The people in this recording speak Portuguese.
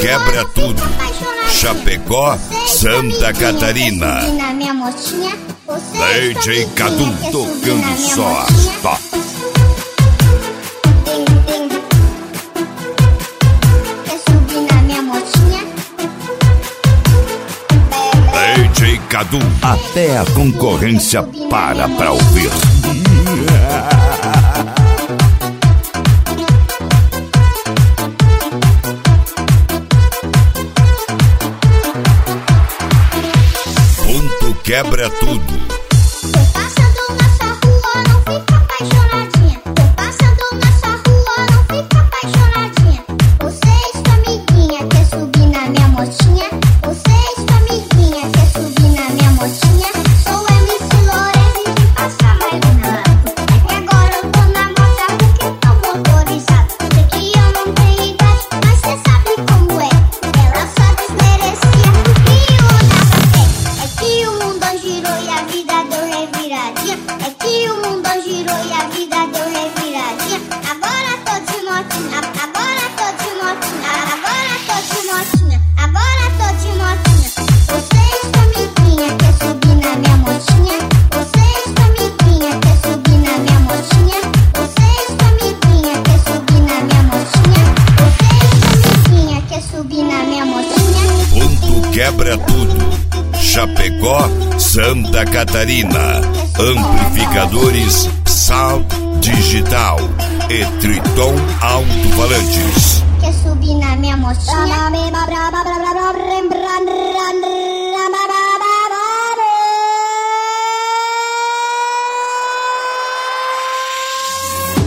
quebra tudo. Chapecó, Santa Catarina. DJ Cadu tocando só as tops. DJ Cadu, até a concorrência para pra ouvir. Ponto quebra tudo. Quebra tudo. Chapecó, Santa Catarina. Amplificadores Sound Digital e Triton Alto-Falantes. Quer subir na minha motinha?